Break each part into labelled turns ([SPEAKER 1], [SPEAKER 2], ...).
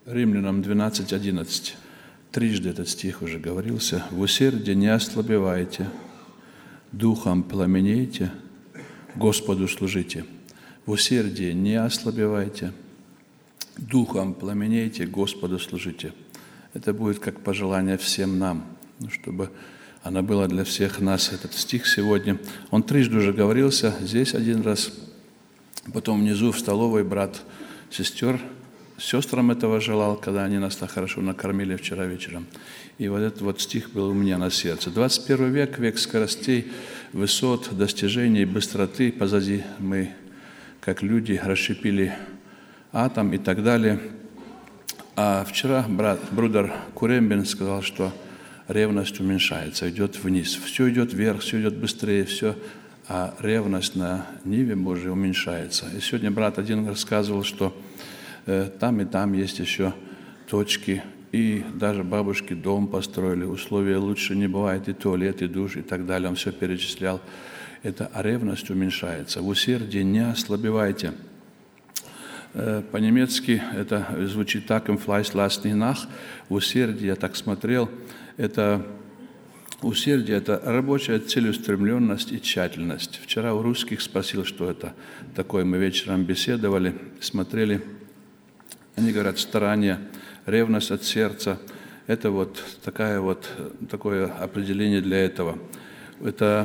[SPEAKER 1] Римлянам 12:11. Трижды этот стих уже говорился. «В усердии не ослабевайте, духом пламенейте, Господу служите». В усердии не ослабевайте, духом пламенейте, Господу служите. Это будет как пожелание всем нам, чтобы оно было для всех нас. Этот стих сегодня, он трижды уже говорился, здесь один раз, потом внизу в столовой брат сестрам этого желал, когда они нас так хорошо накормили вчера вечером. И вот этот вот стих был у меня на сердце. 21 век, век скоростей, высот, достижений, быстроты. Позади мы, как люди, расщепили атом и так далее. А вчера брудер Курембин сказал, что ревность уменьшается, идет вниз. Все идет вверх, все идет быстрее, все, а ревность на ниве Божией уменьшается. И сегодня брат один рассказывал, что там и там есть еще точки, и даже бабушки дом построили, условия лучше не бывает, и туалет, и душ, и так далее. Он все перечислял. А ревность уменьшается. В усердии не ослабевайте. По-немецки это звучит так: «Im Fleiß lasst nicht nach». В усердии, я так смотрел, усердие – это рабочая целеустремленность и тщательность. Вчера у русских спросил, что это такое. Мы вечером беседовали, смотрели. Они говорят: старание, ревность от сердца. Это вот такое определение для этого. Это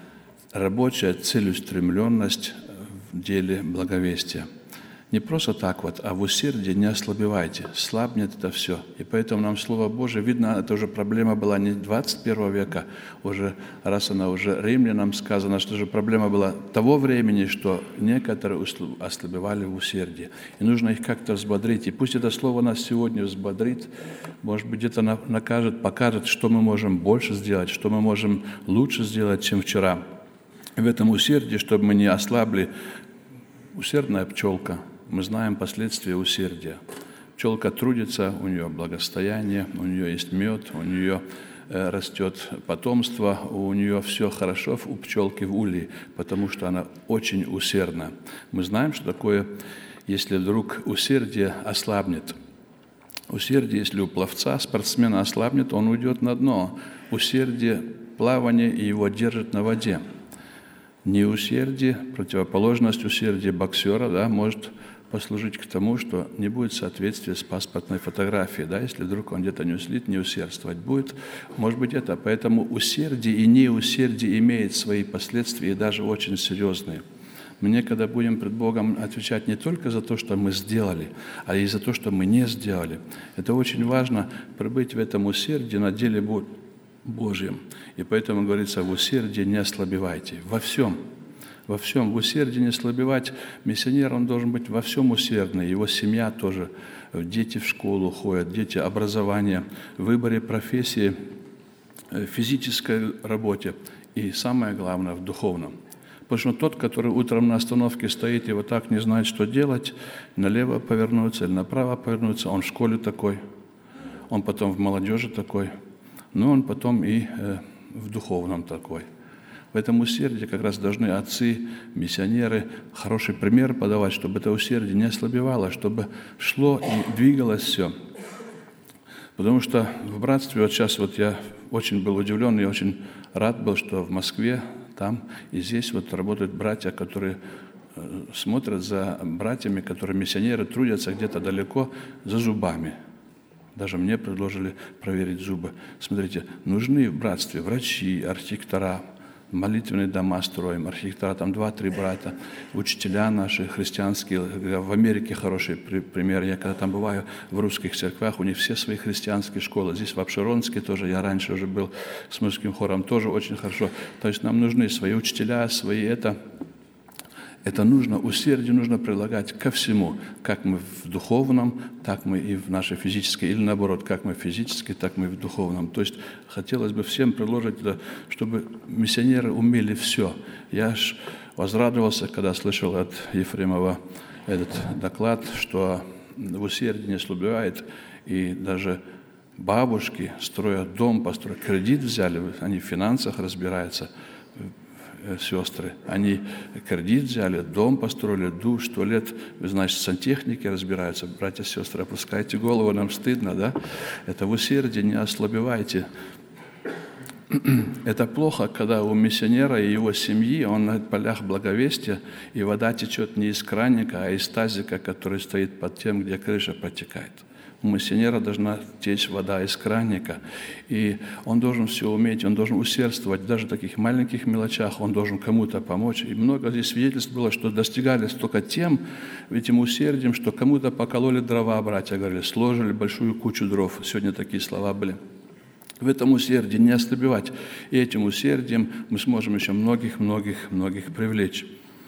[SPEAKER 1] рабочая целеустремленность в деле благовестия. Не просто так вот, а в усердии не ослабевайте. Слабнет это все. И поэтому нам Слово Божие, видно, это уже проблема была не 21 века, уже, раз она уже римлянам сказана, что же проблема была того времени, что некоторые ослабевали в усердии. И нужно их как-то взбодрить. И пусть это Слово нас сегодня взбодрит, может быть, где-то накажет, покажет, что мы можем больше сделать, что мы можем лучше сделать, чем вчера. И в этом усердии, чтобы мы не ослабли, усердная пчелка. Мы знаем последствия усердия. Пчелка трудится, у нее благосостояние, у нее есть мед, у нее растет потомство, у нее все хорошо у пчелки в улье, потому что она очень усердна. Мы знаем, что такое, если вдруг усердие ослабнет. Усердие, если у пловца, спортсмена ослабнет, он уйдет на дно. Усердие, плавание, и его держит на воде. Неусердие, противоположность усердия боксера, может послужить к тому, что не будет соответствия с паспортной фотографией. Если вдруг он где-то не усердствовать будет, может быть это. Поэтому усердие и неусердие имеет свои последствия, и даже очень серьезные. Мы некогда будем пред Богом отвечать не только за то, что мы сделали, а и за то, что мы не сделали. Это очень важно, пребыть в этом усердии на деле Божьем. И поэтому говорится: в усердии не ослабевайте. Во всем в усердии не ослабевать. Миссионер, он должен быть во всем усердный. Его семья тоже. Дети в школу ходят, дети образование, в выборе профессии, в физической работе и, самое главное, в духовном. Потому что тот, который утром на остановке стоит и вот так не знает, что делать, налево повернуться или направо повернуться, он в школе такой, он потом в молодежи такой, но он потом и в духовном такой. В этом усердии как раз должны отцы, миссионеры хороший пример подавать, чтобы это усердие не ослабевало, чтобы шло и двигалось все. Потому что в братстве, вот сейчас я очень был удивлен и очень рад был, что в Москве, там и здесь работают братья, которые смотрят за братьями, которые миссионеры, трудятся где-то далеко за зубами. Даже мне предложили проверить зубы. Смотрите, нужны в братстве врачи, архитектора, молитвенные дома строим, архитектора, там 2-3 брата, учителя наши христианские. В Америке хороший пример. Я когда там бываю в русских церквях, у них все свои христианские школы. Здесь в Апшеронске тоже, я раньше уже был с мужским хором, тоже очень хорошо. То есть нам нужны свои учителя, свои это нужно, усердие нужно прилагать ко всему. Как мы в духовном, так мы и в нашей физической. Или наоборот, как мы физически, так мы и в духовном. То есть хотелось бы всем предложить, чтобы миссионеры умели все. Я аж возрадовался, когда слышал от Ефремова этот доклад, что в усердии не ослабевает. И даже бабушки строят дом, построят, кредит взяли, они в финансах разбираются. сестры. Они кредит взяли, дом построили, душ, туалет. Вы знаете, сантехники разбираются. Братья и сестры, опускайте голову, нам стыдно, да? Это в усердии не ослабевайте. Это плохо, когда у миссионера и его семьи, он на полях благовестия, и вода течет не из краника, а из тазика, который стоит под тем, где крыша протекает. У миссионера должна течь вода из краника, и он должен все уметь, он должен усердствовать, даже в таких маленьких мелочах, он должен кому-то помочь. И много здесь свидетельств было, что достигали столько этим усердием, что кому-то покололи дрова, братья говорили, сложили большую кучу дров. Сегодня такие слова были. В этом усердии не ослабевать. И этим усердием мы сможем еще многих привлечь.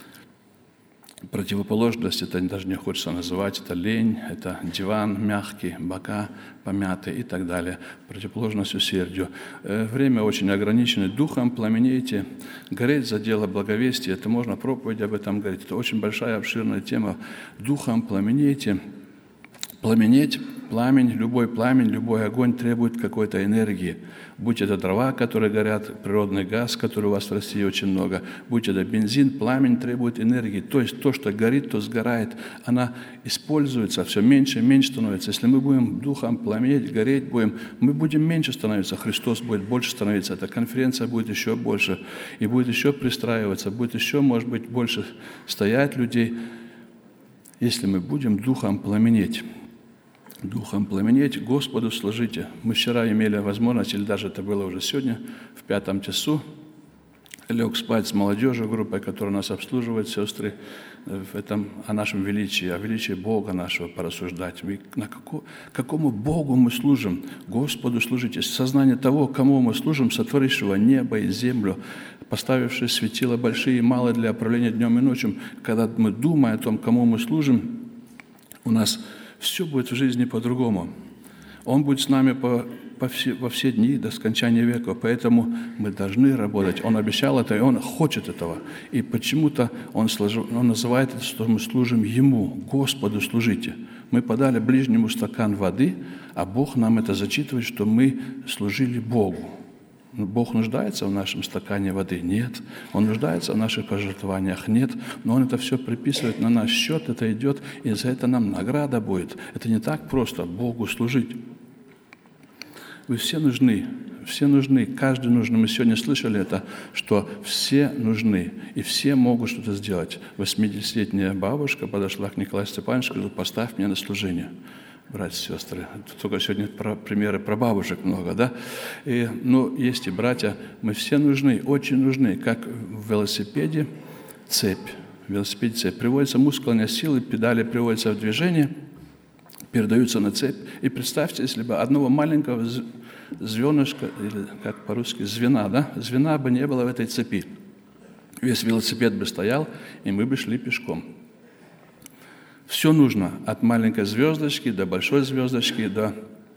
[SPEAKER 1] Противоположность, это даже не хочется называть, это лень, это диван мягкий, бока помятые и так далее. Противоположность усердию. Время очень ограничено. Духом пламенейте, гореть за дело благовестия. Это можно проповедь об этом говорить. Это очень большая, обширная тема. Духом пламенейте. Пламенеть, пламень, любой огонь требует какой-то энергии. Будь это дрова, которые горят, природный газ, который у вас в России очень много, будь это бензин, пламень требует энергии. То есть то, что горит, то сгорает, она используется, все меньше и меньше становится. Если мы будем духом пламенеть, гореть будем, мы будем меньше становиться, Христос будет больше становиться, эта конференция будет еще больше, и будет еще пристраиваться, будет еще, может быть, больше стоять людей, если мы будем духом пламенеть. Духом пламенеть, Господу служите. Мы вчера имели возможность, или даже это было уже сегодня, в 5 часу, лег спать с молодежью, группой, которая нас обслуживает, сестры, о нашем величии, о величии Бога нашего порассуждать. Какому Богу мы служим? Господу служите. Сознание того, кому мы служим, сотворившего небо и землю, поставивший светила большие и малые для управления днем и ночью. Когда мы думаем о том, кому мы служим, у нас все будет в жизни по-другому. Он будет с нами во все дни до скончания века, поэтому мы должны работать. Он обещал это, и Он хочет этого. И почему-то Он называет это, что мы служим Ему, Господу служите. Мы подали ближнему стакан воды, а Бог нам это зачитывает, что мы служили Богу. Бог нуждается в нашем стакане воды? Нет. Он нуждается в наших пожертвованиях? Нет. Но Он это все приписывает на наш счет, это идет, и за это нам награда будет. Это не так просто Богу служить. Вы все нужны, каждый нужен. Мы сегодня слышали это, что все нужны, и все могут что-то сделать. 80-летняя бабушка подошла к Николаю Степановичу и сказала: поставь меня на служение. Братья и сестры, только сегодня примеры про бабушек много, да? Есть и братья, мы все нужны, очень нужны, как в велосипеде цепь. В велосипеде цепь. Приводится мускульная сила, педали приводятся в движение, передаются на цепь. И представьте, если бы одного маленького звенышка, или как по-русски, звена, да? Звена бы не было в этой цепи. Весь велосипед бы стоял, и мы бы шли пешком. Все нужно, от маленькой звездочки до большой звездочки, до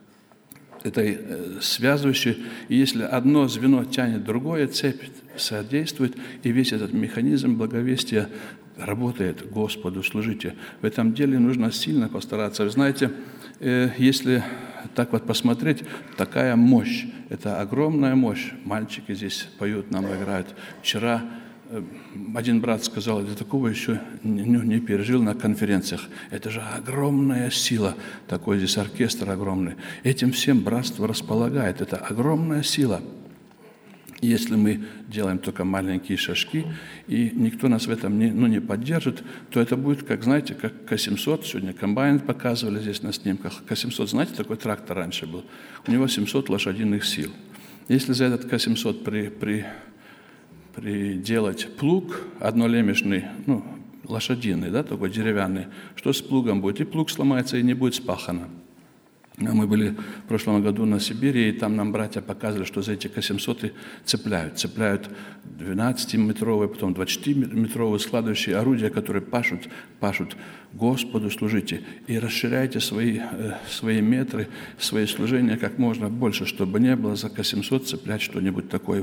[SPEAKER 1] этой связывающей. И если одно звено тянет другое, цепь содействует, и весь этот механизм благовестия работает. Господу служите. В этом деле нужно сильно постараться. Вы знаете, если так вот посмотреть, такая мощь, это огромная мощь. Мальчики здесь поют, нам играют. Вчера один брат сказал: я такого еще не пережил на конференциях. Это же огромная сила, такой здесь оркестр огромный. Этим всем братство располагает. Это огромная сила. Если мы делаем только маленькие шажки, и никто нас в этом не поддержит, то это будет, как, знаете, как К-700. Сегодня комбайн показывали здесь на снимках. К-700, знаете, такой трактор раньше был. У него 700 лошадиных сил. Если за этот К-700 приделать плуг однолемешный, лошадиный, да, такой деревянный, что с плугом будет? И плуг сломается, и не будет спахано. Мы были в прошлом году на Сибири, и там нам братья показывали, что за эти К-700 цепляют 12-метровые, потом 24-метровые складывающие орудия, которые пашут. Господу служите. И расширяйте свои метры, свои служения как можно больше, чтобы не было за К-700 цеплять что-нибудь такое.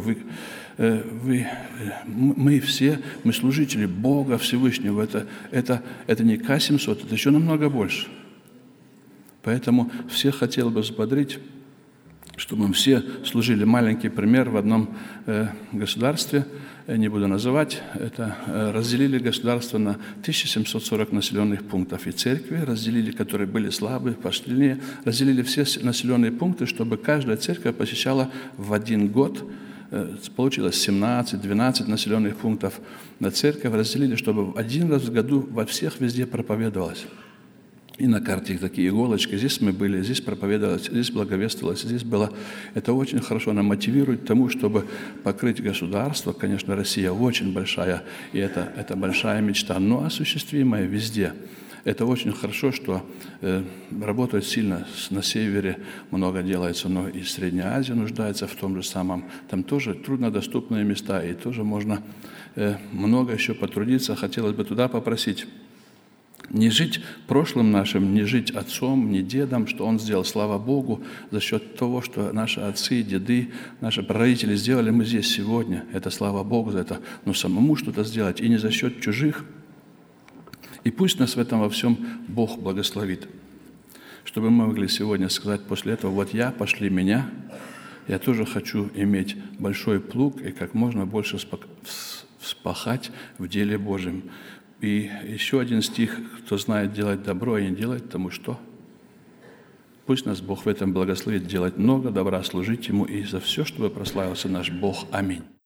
[SPEAKER 1] Мы все служители Бога Всевышнего. Это не К-700, это еще намного больше. Поэтому всех хотел бы взбодрить, чтобы мы все служили. Маленький пример в одном государстве, не буду называть, это разделили государство на 1740 населенных пунктов. И церкви разделили, которые были слабые, посильнее, разделили все населенные пункты, чтобы каждая церковь посещала в один год. Получилось 17-12 населенных пунктов на церковь. Разделили, чтобы один раз в году во всех везде проповедовалось. И на карте такие иголочки. Здесь мы были, здесь проповедовалось, здесь благовествовалось, здесь было. Это очень хорошо нам мотивирует к тому, чтобы покрыть государство. Конечно, Россия очень большая, и это большая мечта, но осуществимая везде. Это очень хорошо, что работают сильно на севере, много делается, но и Средняя Азия нуждается в том же самом. Там тоже труднодоступные места, и тоже можно много еще потрудиться. Хотелось бы туда попросить. Не жить прошлым нашим, не жить отцом, не дедом, что он сделал, слава Богу, за счет того, что наши отцы, деды, наши прародители сделали, мы здесь сегодня. Это слава Богу за это. Но самому что-то сделать, и не за счет чужих. И пусть нас в этом во всем Бог благословит. Чтобы мы могли сегодня сказать после этого: вот я, пошли меня, я тоже хочу иметь большой плуг и как можно больше вспахать в деле Божьем. И еще один стих: кто знает делать добро и не делает, тому что? Пусть нас Бог в этом благословит делать много добра, служить Ему и за все, чтобы прославился наш Бог. Аминь.